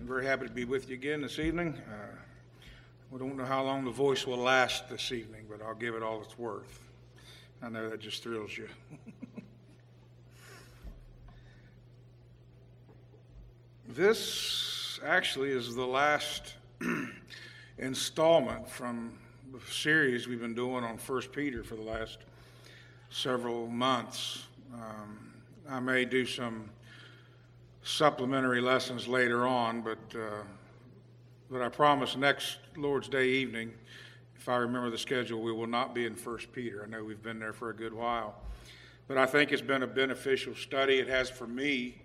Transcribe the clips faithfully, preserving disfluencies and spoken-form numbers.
I'm very happy to be with you again this evening. Uh, we don't know how long the voice will last this evening, but I'll give it all it's worth. I know that just thrills you. This actually is the last installment from the series we've been doing on First Peter for the last several months. Um, I may do some supplementary lessons later on, but uh, but I promise next Lord's Day evening, if I remember the schedule, we will not be in First Peter. I know we've been there for a good while, but I think it's been a beneficial study. It has for me,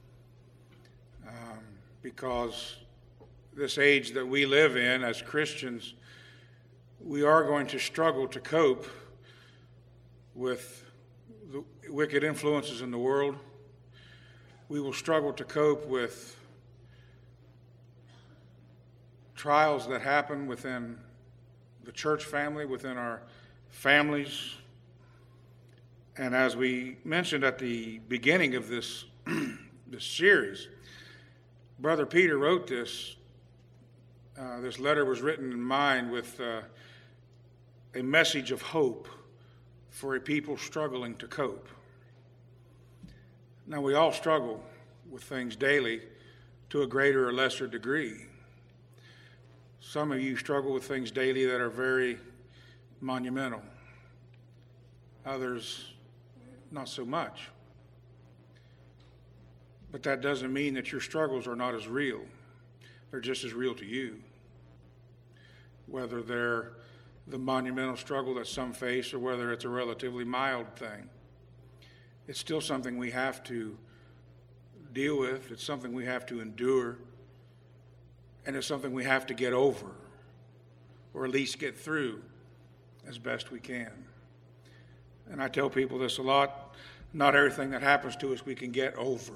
um, because this age that we live in as Christians, we are going to struggle to cope with the wicked influences in the world. We will struggle to cope with trials that happen within the church family, within our families. And as we mentioned at the beginning of this, this series, Brother Peter wrote this. Uh, this letter was written in mind with uh, a message of hope for a people struggling to cope. Now, we all struggle with things daily to a greater or lesser degree. Some of you struggle with things daily that are very monumental. Others, not so much. But that doesn't mean that your struggles are not as real. They're just as real to you. Whether they're the monumental struggle that some face or whether it's a relatively mild thing. It's still something we have to deal with. It's something we have to endure. And it's something we have to get over, or at least get through as best we can. And I tell people this a lot. Not everything that happens to us we can get over.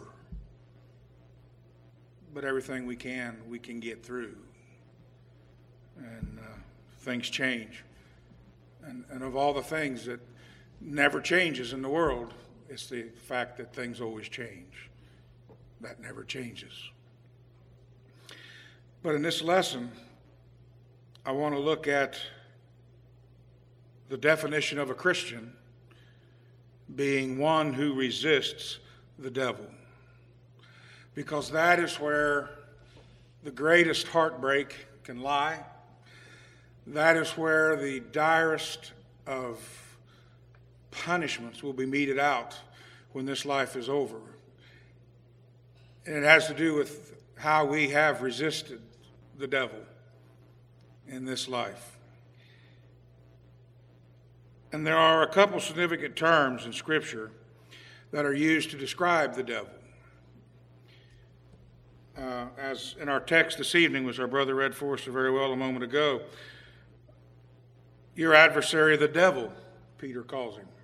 But everything we can, we can get through. And uh, things change. And, and of all the things that never changes in the world, it's the fact that things always change. That never changes. But in this lesson, I want to look at the definition of a Christian being one who resists the devil. Because that is where the greatest heartbreak can lie. That is where the direst of punishments will be meted out when this life is over. And it has to do with how we have resisted the devil in this life. And there are a couple significant terms in Scripture that are used to describe the devil. Uh, as in our text this evening, which our brother read for us very well a moment ago, your adversary, the devil, Peter calls him.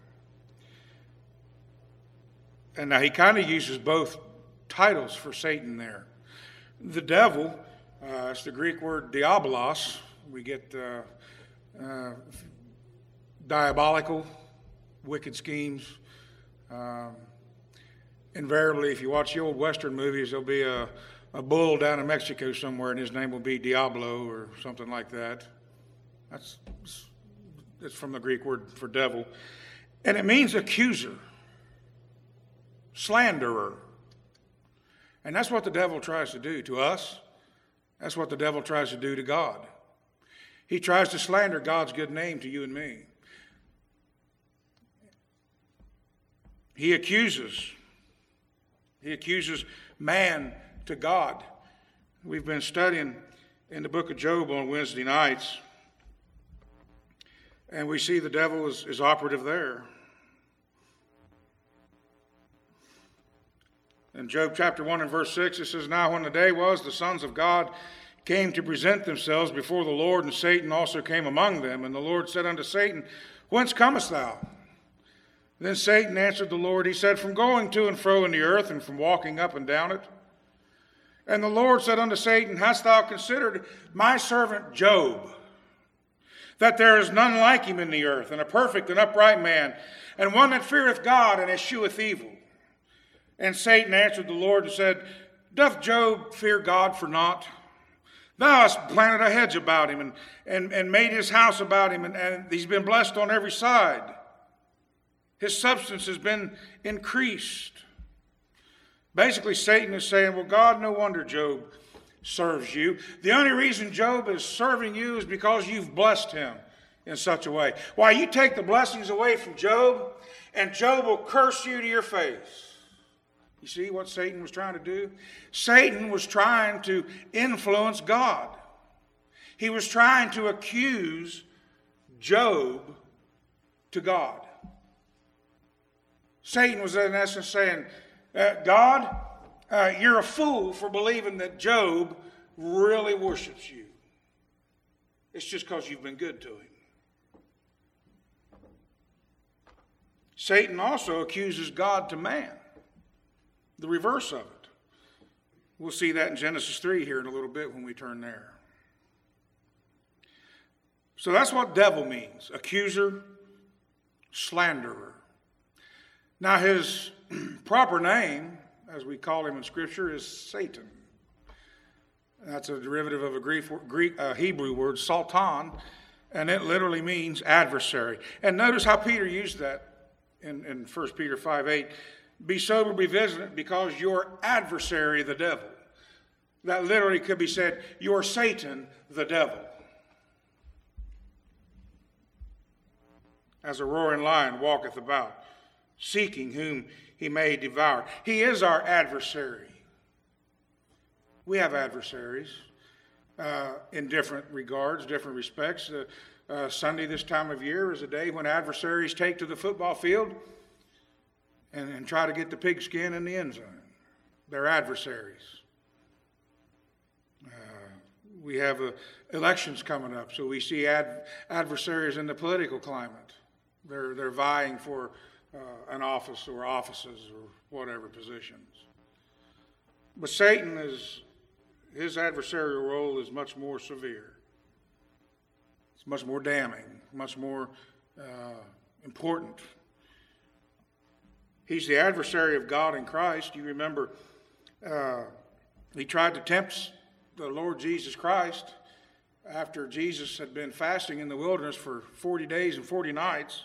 And now he kind of uses both titles for Satan there. The devil, uh, it's the Greek word diabolos. We get uh, uh, diabolical, wicked schemes. Um, invariably, if you watch the old Western movies, there'll be a, a bull down in Mexico somewhere, and his name will be Diablo or something like that. That's it's from the Greek word for devil. And it means accuser, slanderer. And that's what the devil tries to do to us. That's what the devil tries to do to God. He tries to slander God's good name to you and me. He accuses. He accuses man to God. We've been studying in the book of Job on Wednesday nights, and we see the devil is, is operative there. In Job chapter one and verse six, it says, "Now when the day was, the sons of God came to present themselves before the Lord, and Satan also came among them. And the Lord said unto Satan, Whence comest thou? Then Satan answered the Lord, he said, From going to and fro in the earth, and from walking up and down it. And the Lord said unto Satan, Hast thou considered my servant Job, that there is none like him in the earth, and a perfect and upright man, and one that feareth God and escheweth evil? And Satan answered the Lord and said, doth Job fear God for naught? Thou hast planted a hedge about him and, and, and made his house about him, and, and he's been blessed on every side. His substance has been increased. Basically, Satan is saying, well, God, no wonder Job serves you. The only reason Job is serving you is because you've blessed him in such a way. Why, you take the blessings away from Job, and Job will curse you to your face. You see what Satan was trying to do? Satan was trying to influence God. He was trying to accuse Job to God. Satan was in essence saying, uh, God, uh, you're a fool for believing that Job really worships you. It's just because you've been good to him. Satan also accuses God to man. The reverse of it. We'll see that in Genesis three here in a little bit when we turn there. So that's what devil means. Accuser, slanderer. Now his proper name, as we call him in Scripture, is Satan. That's a derivative of a Greek, Greek uh, Hebrew word, Satan, and it literally means adversary. And notice how Peter used that in, in First Peter five eight. Be sober, be vigilant, because your adversary, the devil. That literally could be said, your Satan, the devil. As a roaring lion walketh about, seeking whom he may devour. He is our adversary. We have adversaries uh, in different regards, different respects. Uh, uh, Sunday this time of year is a day when adversaries take to the football field and, and try to get the pigskin in the end zone. They're adversaries. Uh, we have uh, elections coming up, so we see ad, adversaries in the political climate. They're, they're vying for uh, an office or offices or whatever positions. But Satan is, his adversarial role is much more severe. It's much more damning, much more uh, important. He's the adversary of God in Christ. You remember uh, he tried to tempt the Lord Jesus Christ after Jesus had been fasting in the wilderness for forty days and forty nights.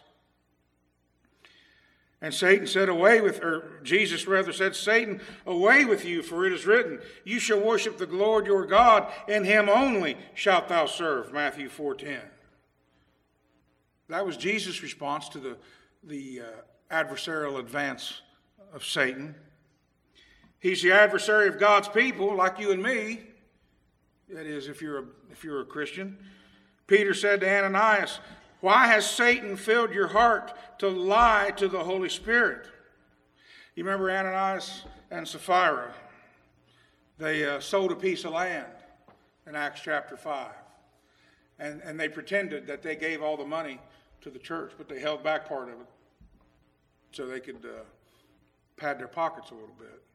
And Satan said, away with, or Jesus rather said, Satan, away with you, for it is written, you shall worship the Lord your God, and him only shalt thou serve. Matthew four ten. That was Jesus' response to the, the uh, adversarial advance of Satan. He's the adversary of God's people, like you and me. That is, if you're a, if you're a Christian. Peter said to Ananias, why has Satan filled your heart to lie to the Holy Spirit? You remember Ananias and Sapphira? They uh, sold a piece of land in Acts chapter five. And, and they pretended that they gave all the money to the church, but they held back part of it so they could uh, pad their pockets a little bit.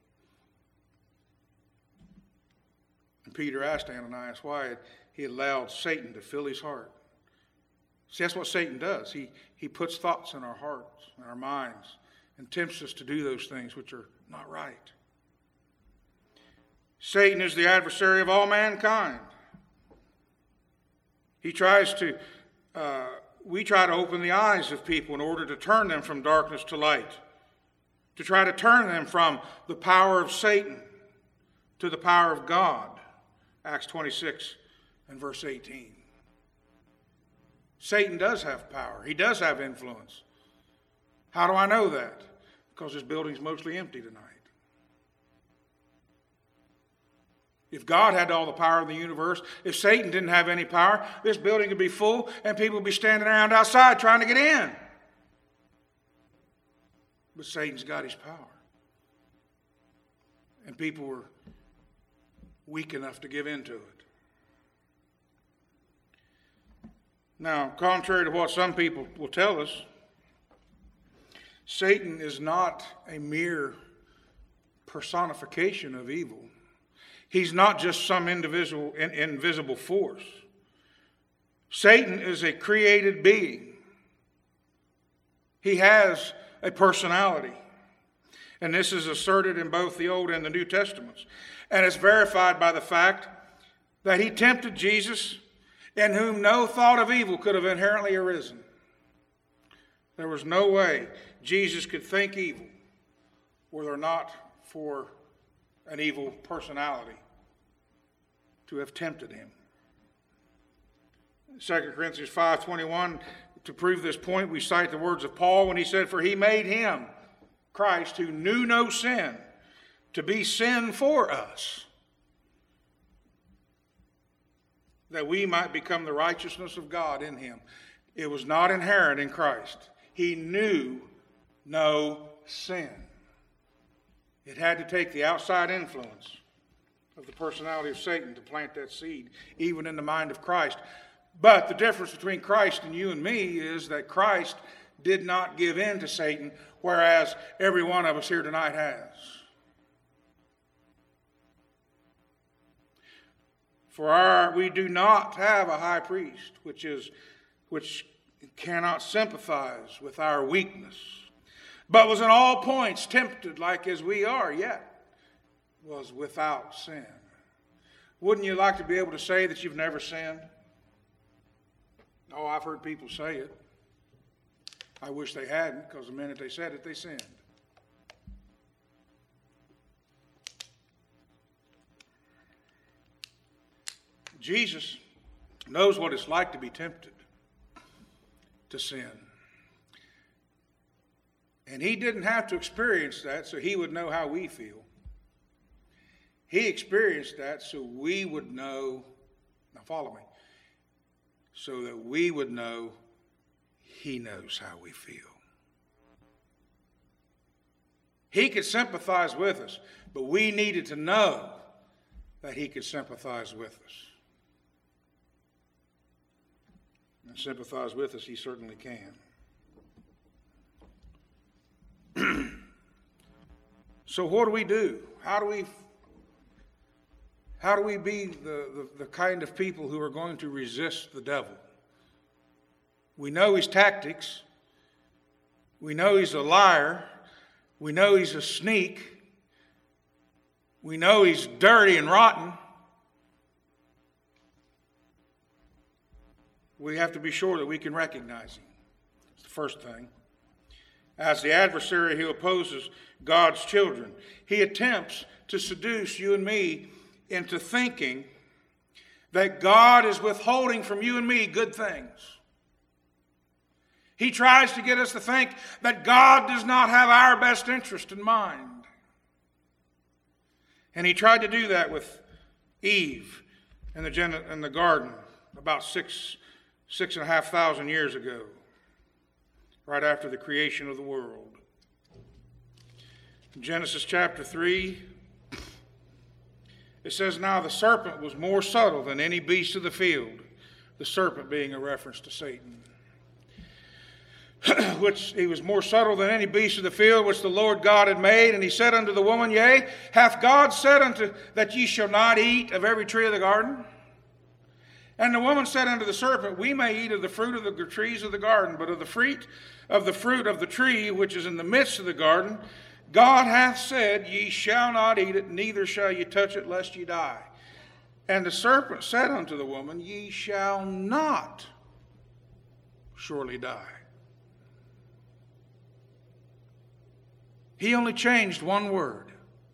And Peter asked Ananias why he allowed Satan to fill his heart. See, that's what Satan does. He, he puts thoughts in our hearts, in our minds, and tempts us to do those things which are not right. Satan is the adversary of all mankind. He tries to, uh, we try to open the eyes of people in order to turn them from darkness to light, to try to turn them from the power of Satan to the power of God. Acts twenty-six and verse eighteen. Satan does have power. He does have influence. How do I know that? Because this building's mostly empty tonight. If God had all the power in the universe, if Satan didn't have any power, this building would be full and people would be standing around outside trying to get in. But Satan's got his power. And people were weak enough to give in to it. Now, contrary to what some people will tell us, Satan is not a mere personification of evil. He's not just some individual, in, invisible force. Satan is a created being. He has a personality. And this is asserted in both the Old and the New Testaments. And it's verified by the fact that he tempted Jesus, in whom no thought of evil could have inherently arisen. There was no way Jesus could think evil were there not for an evil personality to have tempted him. Second Corinthians five twenty-one, to prove this point, we cite the words of Paul when he said, "For he made him, Christ, who knew no sin, to be sin for us, that we might become the righteousness of God in him." It was not inherent in Christ. He knew no sin. It had to take the outside influence of the personality of Satan to plant that seed, even in the mind of Christ. But the difference between Christ and you and me is that Christ did not give in to Satan, whereas every one of us here tonight has. For our, we do not have a high priest, which is, which cannot sympathize with our weakness, but was in all points tempted like as we are, yet was without sin. Wouldn't you like to be able to say that you've never sinned? Oh, I've heard people say it. I wish they hadn't, because the minute they said it, they sinned. Jesus knows what it's like to be tempted to sin. And he didn't have to experience that so he would know how we feel. He experienced that so we would know, now follow me, so that we would know he knows how we feel. He could sympathize with us, but we needed to know that he could sympathize with us. And sympathize with us, he certainly can. So what do we do? How do we how do we be the, the, the kind of people who are going to resist the devil? We know his tactics. We know he's a liar. We know he's a sneak. We know he's dirty and rotten. We have to be sure that we can recognize him. It's the first thing. As the adversary who opposes God's children, he attempts to seduce you and me into thinking that God is withholding from you and me good things. He tries to get us to think that God does not have our best interest in mind. And he tried to do that with Eve in the, in the garden about six, six and a half thousand years ago, right after the creation of the world. In Genesis chapter three, it says, "Now the serpent was more subtle than any beast of the field," the serpent being a reference to Satan, "which he was more subtle than any beast of the field which the Lord God had made. And he said unto the woman, Yea, hath God said unto that ye shall not eat of every tree of the garden? And the woman said unto the serpent, We may eat of the fruit of the trees of the garden, but of the fruit of the fruit of the tree which is in the midst of the garden, God hath said, Ye shall not eat it, neither shall ye touch it, lest ye die. And the serpent said unto the woman, Ye shall not surely die." He only changed one word.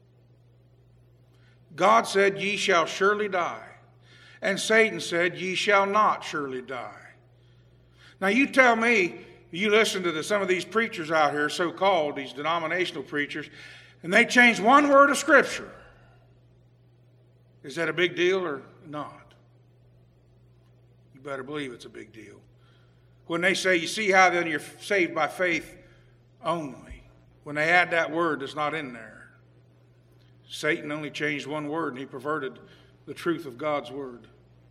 God said, Ye shall surely die. And Satan said, Ye shall not surely die. Now you tell me, you listen to the, some of these preachers out here, so-called, these denominational preachers, and they change one word of Scripture. Is that a big deal or not? You better believe it's a big deal. When they say, you see how then you're saved by faith only. When they add that word that's not in there. Satan only changed one word and he perverted the truth of God's word.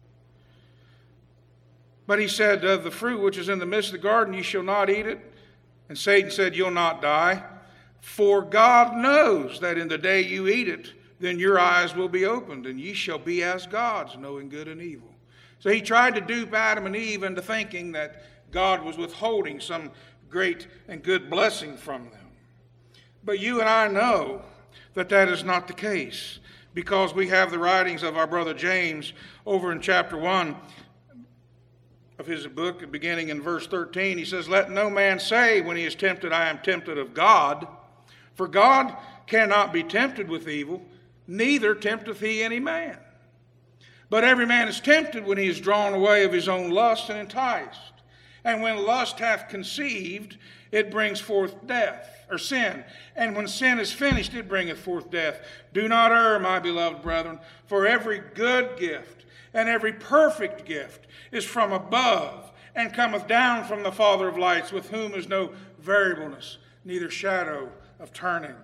But he said, Of the fruit which is in the midst of the garden, ye shall not eat it. And Satan said, You'll not die. For God knows that in the day you eat it, then your eyes will be opened, and ye shall be as gods, knowing good and evil. So he tried to dupe Adam and Eve into thinking that God was withholding some great and good blessing from them. But you and I know that that is not the case, because we have the writings of our brother James over in chapter one of his book, beginning in verse thirteen. He says, "Let no man say when he is tempted, I am tempted of God. For God cannot be tempted with evil, neither tempteth he any man. But every man is tempted when he is drawn away of his own lust and enticed. And when lust hath conceived, it brings forth death, or sin. And when sin is finished, it bringeth forth death. Do not err, my beloved brethren, for every good gift and every perfect gift is from above, and cometh down from the Father of lights, with whom is no variableness, neither shadow of turning."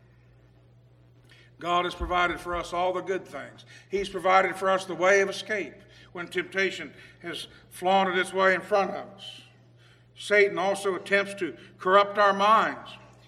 God has provided for us all the good things. He's provided for us the way of escape when temptation has flaunted its way in front of us. Satan also attempts to corrupt our minds.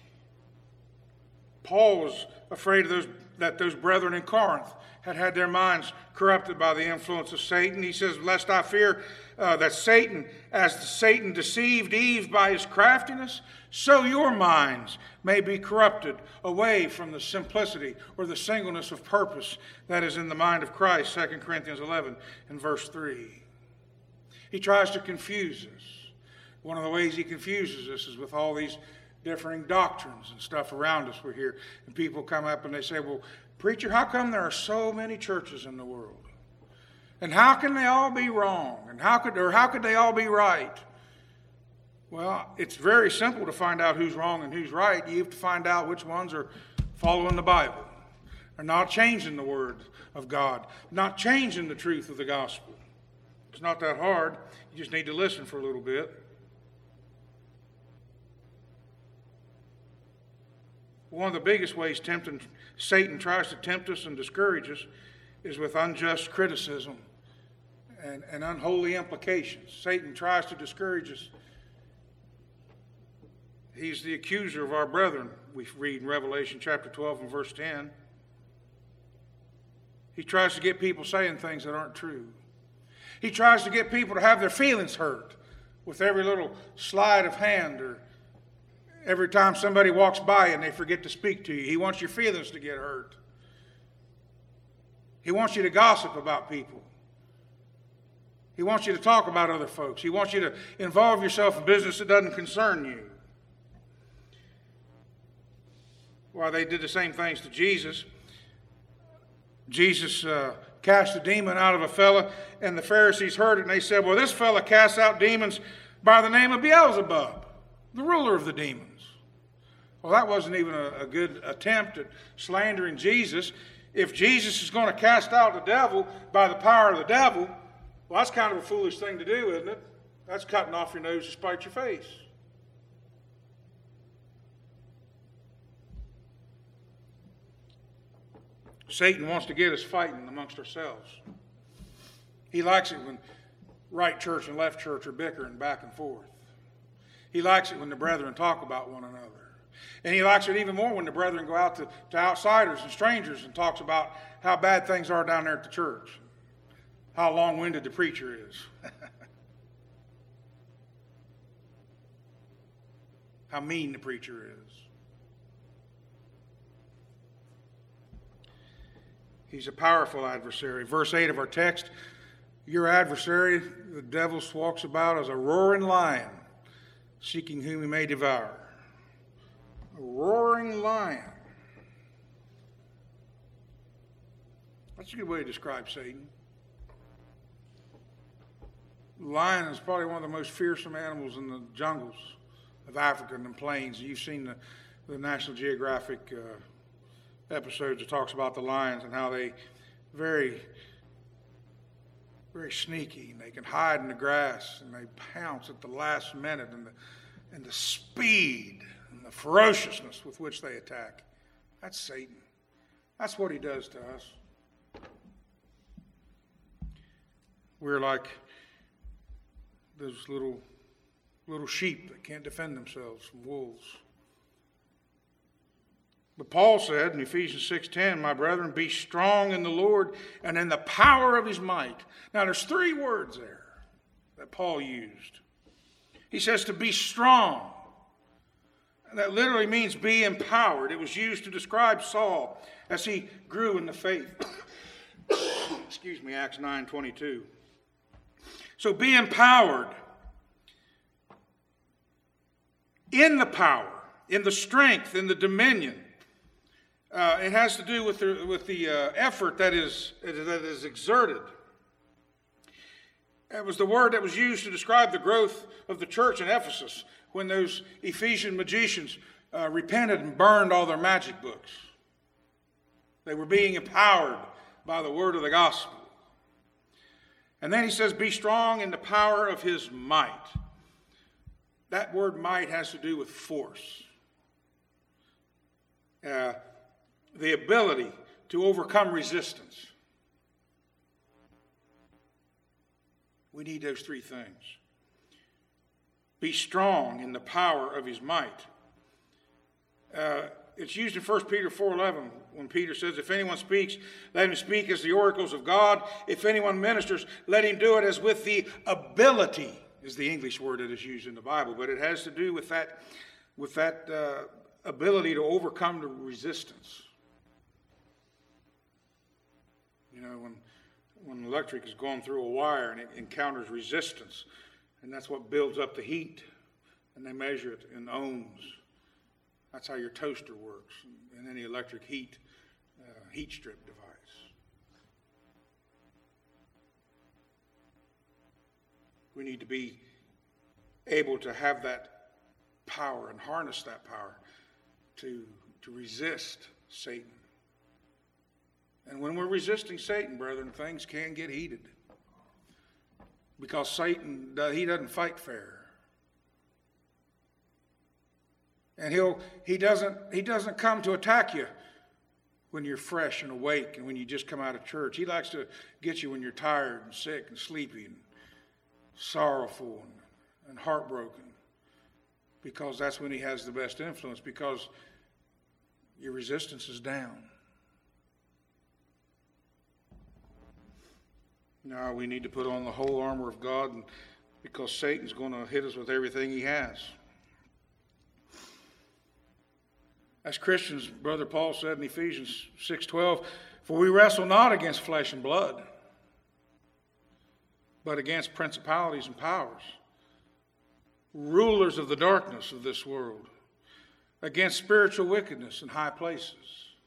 Paul was afraid of those, that those brethren in Corinth had had their minds corrupted by the influence of Satan. He says, "Lest I fear uh, that Satan, as Satan deceived Eve by his craftiness, so your minds may be corrupted away from the simplicity or the singleness of purpose that is in the mind of Christ," Second Corinthians eleven and verse three. He tries to confuse us. One of the ways he confuses us is with all these differing doctrines and stuff around us. We're here, and people come up and they say, "Well, preacher, how come there are so many churches in the world? And how can they all be wrong? And how could, or how could they all be right?" Well, it's very simple to find out who's wrong and who's right. You have to find out which ones are following the Bible, are not changing the Word of God, not changing the truth of the gospel. It's not that hard. You just need to listen for a little bit. One of the biggest ways tempting, Satan tries to tempt us and discourage us is with unjust criticism and, and unholy implications. Satan tries to discourage us. He's the accuser of our brethren, we read in Revelation chapter twelve and verse ten. He tries to get people saying things that aren't true. He tries to get people to have their feelings hurt with every little sleight of hand, or every time somebody walks by and they forget to speak to you. He wants your feelings to get hurt. He wants you to gossip about people. He wants you to talk about other folks. He wants you to involve yourself in business that doesn't concern you. Well, they did the same things to Jesus. Jesus uh, cast a demon out of a fella, and the Pharisees heard it, and they said, "Well, this fella casts out demons by the name of Beelzebub, the ruler of the demons." Well, that wasn't even a, a good attempt at slandering Jesus. If Jesus is going to cast out the devil by the power of the devil, well, that's kind of a foolish thing to do, isn't it? That's cutting off your nose to spite your face. Satan wants to get us fighting amongst ourselves. He likes it when right church and left church are bickering back and forth. He likes it when the brethren talk about one another. And he likes it even more when the brethren go out to, to outsiders and strangers and talks about how bad things are down there at the church, how long-winded the preacher is, how mean the preacher is. He's a powerful adversary. Verse eight of our text, "Your adversary, the devil, walks about as a roaring lion, seeking whom he may devour." A roaring lion. That's a good way to describe Satan. The lion is probably one of the most fearsome animals in the jungles of Africa and the plains. You've seen the, the National Geographic uh, episodes that talks about the lions and how they very, very sneaky, and they can hide in the grass, and they pounce at the last minute, and the, and the speed and the ferociousness with which they attack. That's Satan. That's what he does to us. We're like those little little sheep that can't defend themselves from wolves. But Paul said in Ephesians six ten, "My brethren, be strong in the Lord and in the power of his might." Now there's three words there that Paul used. He says to be strong. that literally means be empowered. It was used to describe Saul as he grew in the faith. Excuse me, Acts nine twenty-two. So be empowered in the power, in the strength, in the dominion. Uh, it has to do with the, with the uh, effort that is, that is exerted. It was the word that was used to describe the growth of the church in Ephesus when those Ephesian magicians uh, repented and burned all their magic books. They were being empowered by the word of the gospel. And then he says, be strong in the power of his might. That word might has to do with force. Uh, the ability to overcome resistance. We need those three things. Be strong in the power of his might. Uh, it's used in First Peter four eleven when Peter says, if anyone speaks, let him speak as the oracles of God. If anyone ministers, let him do it as with the ability, is the English word that is used in the Bible. But it has to do with that, with that uh, ability to overcome the resistance. You know, when, when electric is going through a wire and it encounters resistance, and that's what builds up the heat, and they measure it in ohms. That's how your toaster works, and any electric heat, uh, heat strip device. We need to be able to have that power and harness that power to, to resist Satan. And when we're resisting Satan, brethren, things can get heated. Because Satan, he doesn't fight fair. And he'll, he doesn't, he doesn't come to attack you when you're fresh and awake and when you just come out of church. He likes to get you when you're tired and sick and sleepy and sorrowful and, and heartbroken. Because that's when he has the best influence, because your resistance is down. Now we need to put on the whole armor of God, and because Satan's going to hit us with everything he has. As Christians, Brother Paul said in Ephesians six twelve, for we wrestle not against flesh and blood, but against principalities and powers, rulers of the darkness of this world, against spiritual wickedness in high places.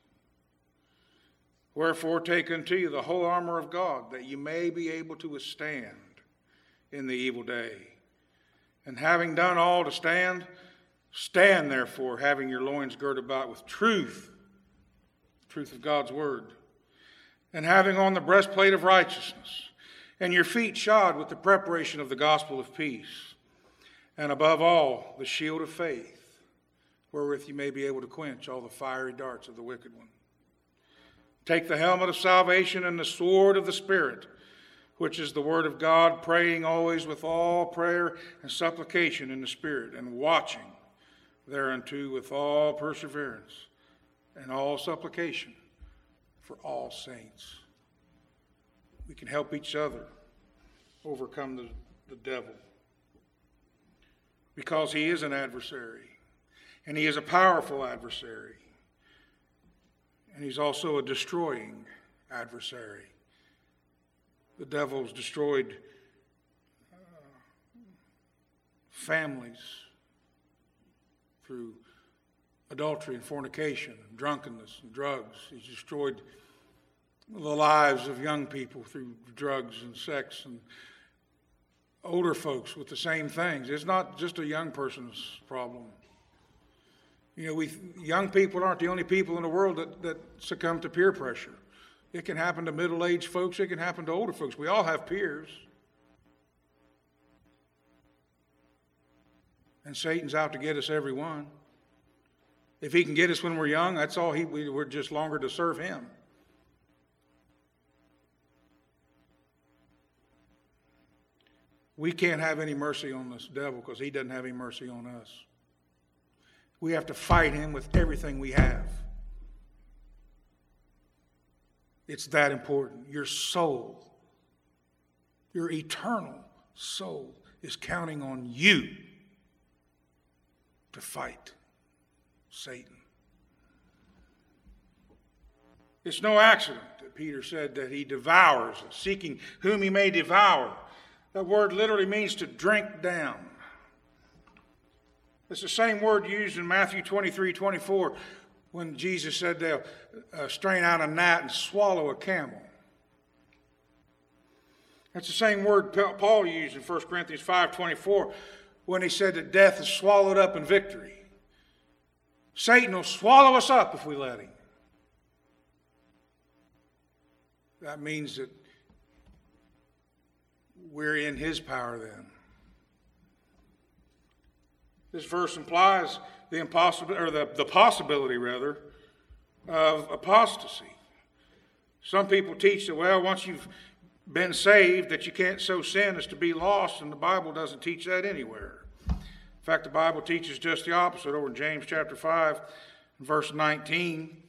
Wherefore take unto you the whole armor of God, that you may be able to withstand in the evil day. And having done all to stand, stand therefore, having your loins girded about with truth, truth of God's word, and having on the breastplate of righteousness, and your feet shod with the preparation of the gospel of peace, and above all, the shield of faith, wherewith you may be able to quench all the fiery darts of the wicked one. Take the helmet of salvation and the sword of the Spirit, which is the word of God, praying always with all prayer and supplication in the Spirit, and watching thereunto with all perseverance and all supplication for all saints. We can help each other overcome the, the devil, because he is an adversary, and he is a powerful adversary. And he's also a destroying adversary. The devil's destroyed uh, families through adultery and fornication and drunkenness and drugs. He's destroyed the lives of young people through drugs and sex, and older folks with the same things. It's not just a young person's problem. You know, we young people aren't the only people in the world that, that succumb to peer pressure. It can happen to middle-aged folks. It can happen to older folks. We all have peers. And Satan's out to get us, every one. If he can get us when we're young, that's all he, we, we're just longer to serve him. We can't have any mercy on this devil because he doesn't have any mercy on us. We have to fight him with everything we have. It's that important. Your soul, your eternal soul, is counting on you to fight. Satan. It's no accident that Peter said that he devours, seeking whom he may devour. That word literally means to drink down. It's the same word used in Matthew twenty-three twenty-four when Jesus said they'll uh, strain out a gnat and swallow a camel. That's the same word Paul used in First Corinthians five twenty-four when he said that death is swallowed up in victory. Satan will swallow us up if we let him. That means that we're in his power then. This verse implies the impossibility, or the, the possibility rather, of apostasy. Some people teach that, well, once you've been saved, that you can't so sin as to be lost, and the Bible doesn't teach that anywhere. In fact, the Bible teaches just the opposite over in James chapter five, verse nineteen.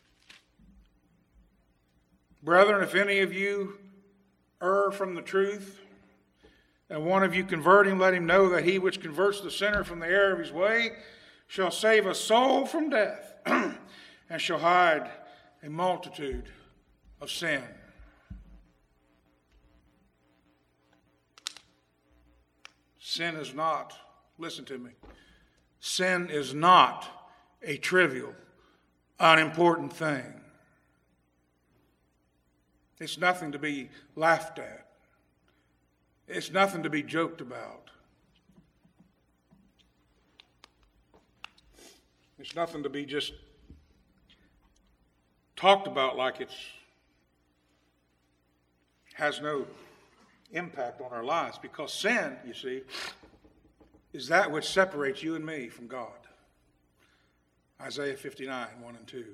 Brethren, if any of you err from the truth, and one of you convert him, let him know that he which converts the sinner from the error of his way shall save a soul from death, and shall hide a multitude of sin. Sin is not, listen to me, sin is not a trivial, unimportant thing. It's nothing to be laughed at. It's nothing to be joked about. It's nothing to be just talked about like it's has no impact on our lives, because sin, you see, is that which separates you and me from God. Isaiah fifty-nine, one and two.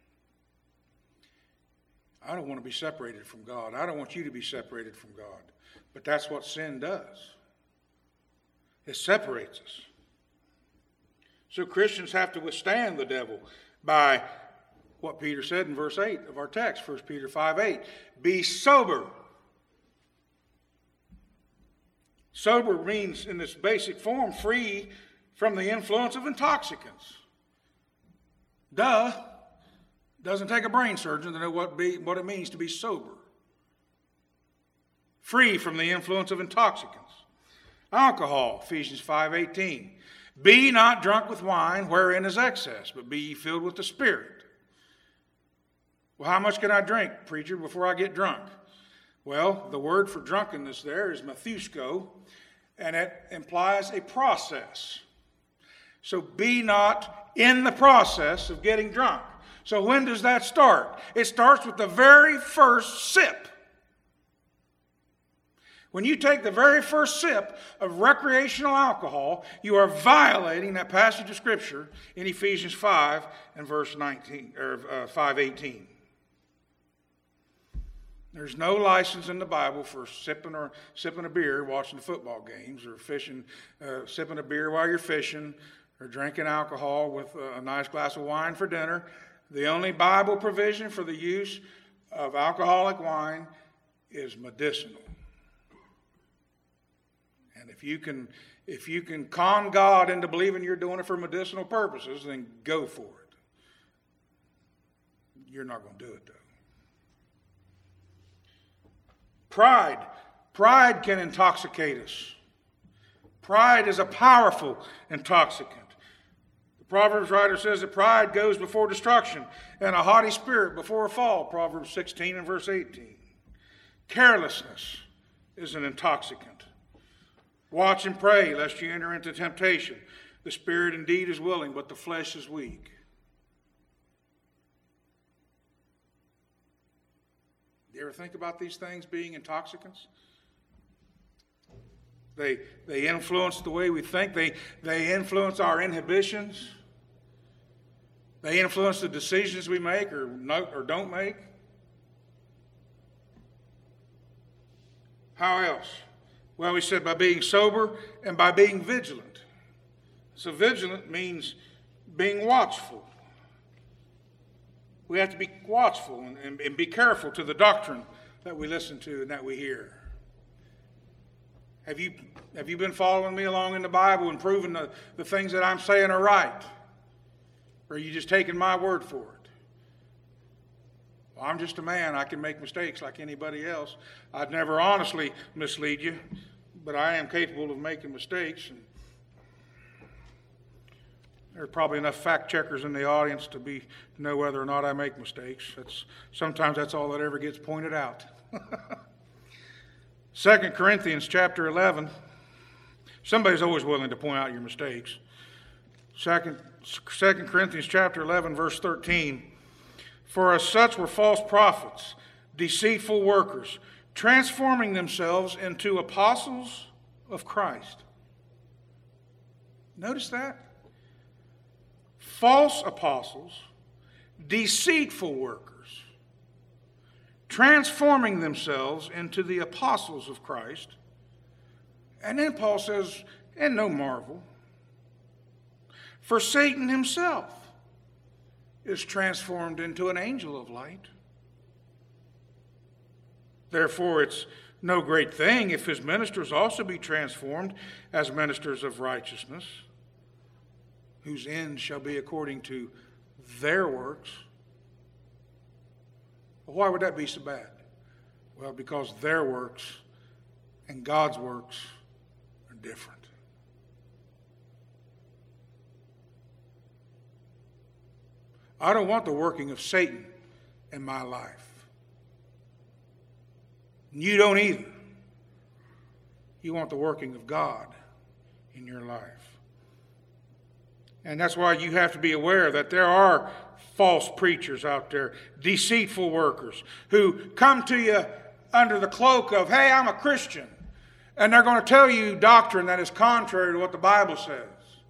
I don't want to be separated from God. I don't want you to be separated from God. But that's what sin does. It separates us. So Christians have to withstand the devil by what Peter said in verse eight of our text, First Peter five eight. Be sober. Sober means, in this basic form, free from the influence of intoxicants. Duh. Doesn't take a brain surgeon to know what, be, what it means to be sober. Free from the influence of intoxicants. Alcohol, Ephesians five eighteen. Be not drunk with wine, wherein is excess, but be ye filled with the Spirit. Well, how much can I drink, preacher, before I get drunk? Well, the word for drunkenness there is methusko, and it implies a process. So be not in the process of getting drunk. So when does that start? It starts with the very first sip. When you take the very first sip of recreational alcohol, you are violating that passage of Scripture in Ephesians five and verse nineteen or uh, five eighteen. There's no license in the Bible for sipping or sipping a beer watching the football games, or fishing, uh, sipping a beer while you're fishing, or drinking alcohol with a nice glass of wine for dinner. The only Bible provision for the use of alcoholic wine is medicinal. And if you can, if you can con God into believing you're doing it for medicinal purposes, then go for it. You're not going to do it, though. Pride. Pride can intoxicate us. Pride is a powerful intoxicant. The Proverbs writer says that pride goes before destruction, and a haughty spirit before a fall, Proverbs sixteen and verse eighteen. Carelessness is an intoxicant. Watch and pray lest you enter into temptation. The spirit indeed is willing, but the flesh is weak. Do you ever think about these things being intoxicants? They, they influence the way we think. They, they influence our inhibitions. They influence the decisions we make or, no, or don't make. How else? Well, we said by being sober and by being vigilant. So vigilant means being watchful. We have to be watchful and, and, and be careful to the doctrine that we listen to and that we hear. Have you, have you been following me along in the Bible and proving the, the things that I'm saying are right? Or are you just taking my word for it? Well, I'm just a man. I can make mistakes like anybody else. I'd never honestly mislead you, but I am capable of making mistakes. And there are probably enough fact checkers in the audience to be to know whether or not I make mistakes. That's sometimes that's all that ever gets pointed out. Second Corinthians chapter eleven. Somebody's always willing to point out your mistakes. Second, Second Corinthians chapter eleven, verse thirteen. For as such were false prophets, deceitful workers, transforming themselves into apostles of Christ. Notice that? False apostles, deceitful workers, transforming themselves into the apostles of Christ. And then Paul says, and no marvel, for Satan himself is transformed into an angel of light. Therefore, it's no great thing if his ministers also be transformed as ministers of righteousness, whose end shall be according to their works. Well, why would that be so bad? Well, because their works and God's works are different. I don't want the working of Satan in my life. You don't either. You want the working of God in your life. And that's why you have to be aware that there are false preachers out there, deceitful workers, who come to you under the cloak of, hey, I'm a Christian. And they're going to tell you doctrine that is contrary to what the Bible says.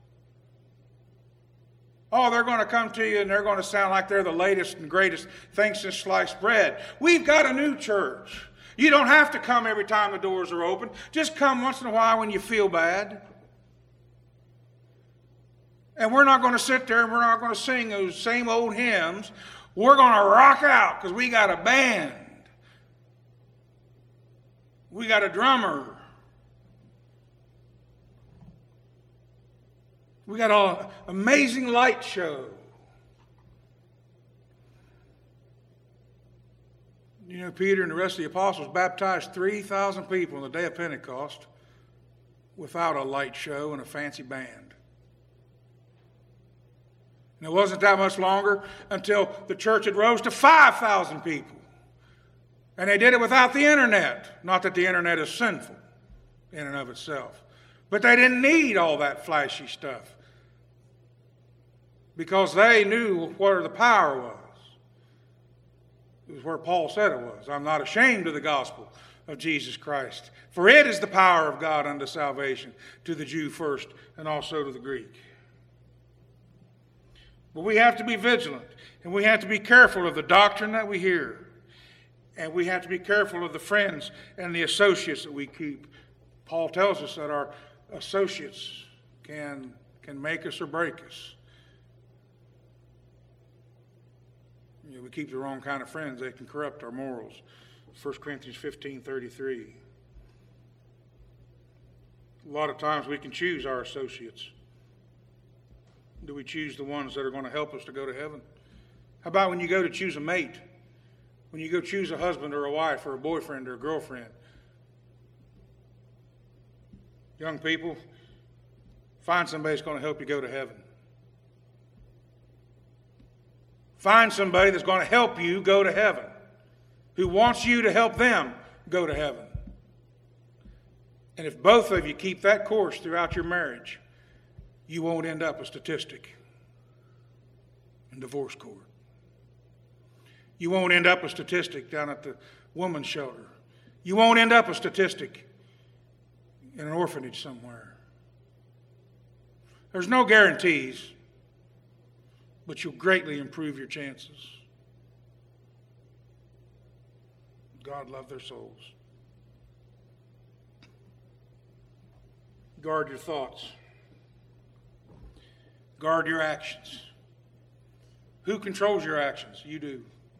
Oh, they're going to come to you and they're going to sound like they're the latest and greatest thing since sliced bread. We've got a new church. You don't have to come every time the doors are open. Just come once in a while when you feel bad. And we're not going to sit there and we're not going to sing those same old hymns. We're going to rock out because we got a band. We got a drummer. We got an amazing light show. You know, Peter and the rest of the apostles baptized three thousand people on the day of Pentecost without a light show and a fancy band. And it wasn't that much longer until the church had rose to five thousand people. And they did it without the internet. Not that the internet is sinful in and of itself. But they didn't need all that flashy stuff. Because they knew where the power was. It was where Paul said it was. I'm not ashamed of the gospel of Jesus Christ. For it is the power of God unto salvation, to the Jew first, and also to the Greek. But we have to be vigilant, and we have to be careful of the doctrine that we hear. And we have to be careful of the friends and the associates that we keep. Paul tells us that our associates can, can make us or break us. You know, we keep the wrong kind of friends, they can corrupt our morals. First Corinthians fifteen thirty-three. A lot of times we can choose our associates. Do we choose the ones that are going to help us to go to heaven? How about when you go to choose a mate? When you go choose a husband or a wife or a boyfriend or a girlfriend? Young people, find somebody that's going to help you go to heaven. Find somebody that's going to help you go to heaven, who wants you to help them go to heaven. And if both of you keep that course throughout your marriage, you won't end up a statistic in divorce court. You won't end up a statistic down at the women's shelter. You won't end up a statistic in an orphanage somewhere. There's no guarantees, but you'll greatly improve your chances. God loved their souls. Guard your thoughts. Guard your actions. Who controls your actions? You do.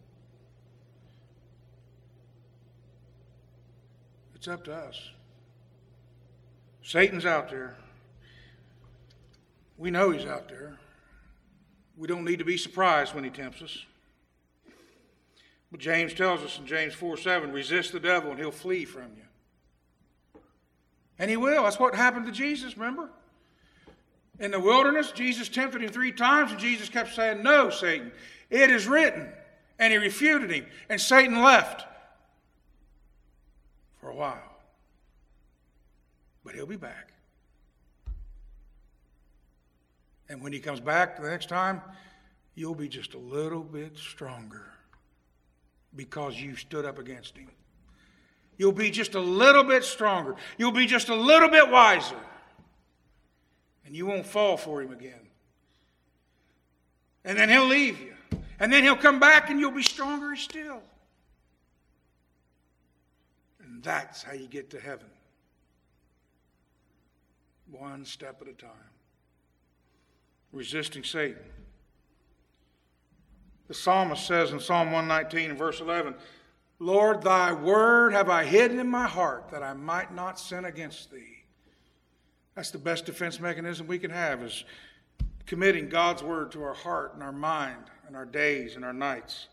It's up to us. Satan's out there. We know he's out there. We don't need to be surprised when he tempts us. But James tells us in James four seven, resist the devil and he'll flee from you. And he will. That's what happened to Jesus, remember? In the wilderness, Jesus tempted him three times, and Jesus kept saying, no, Satan, it is written. And he refuted him, and Satan left for a while. But he'll be back. And when he comes back the next time, you'll be just a little bit stronger because you stood up against him. You'll be just a little bit stronger. You'll be just a little bit wiser. And you won't fall for him again. And then he'll leave you. And then he'll come back and you'll be stronger still. And that's how you get to heaven. One step at a time. Resisting Satan. The psalmist says in Psalm one nineteen and verse eleven, Lord, thy word have I hidden in my heart that I might not sin against thee. That's the best defense mechanism we can have, is committing God's word to our heart and our mind and our days and our nights.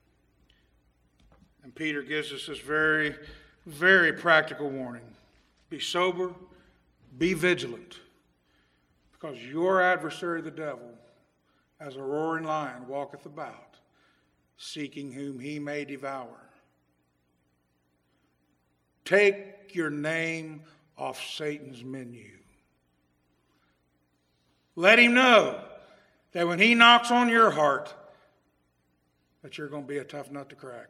And Peter gives us this very, very practical warning. Be sober, be vigilant, because your adversary, the devil, as a roaring lion, walketh about, seeking whom he may devour. Take your name off Satan's menu. Let him know that when he knocks on your heart, that you're going to be a tough nut to crack.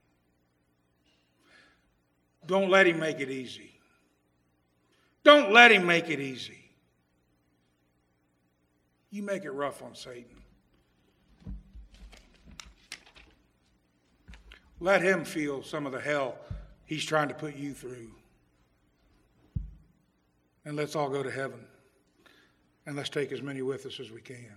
Don't let him make it easy. Don't let him make it easy. You make it rough on Satan. Let him feel some of the hell he's trying to put you through. And let's all go to heaven. And let's take as many with us as we can.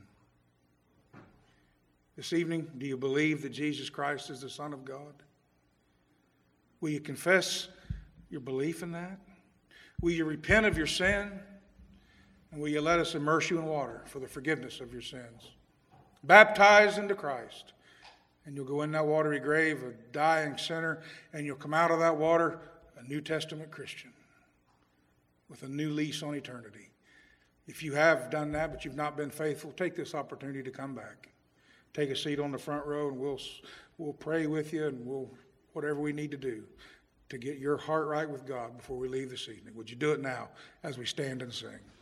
This evening, do you believe that Jesus Christ is the Son of God? Will you confess your belief in that? Will you repent of your sin? And will you let us immerse you in water for the forgiveness of your sins? Baptized into Christ. And you'll go in that watery grave, a dying sinner, and you'll come out of that water a New Testament Christian with a new lease on eternity. If you have done that, but you've not been faithful, take this opportunity to come back. Take a seat on the front row, and we'll we'll pray with you, and we'll whatever we need to do to get your heart right with God before we leave this evening. Would you do it now as we stand and sing?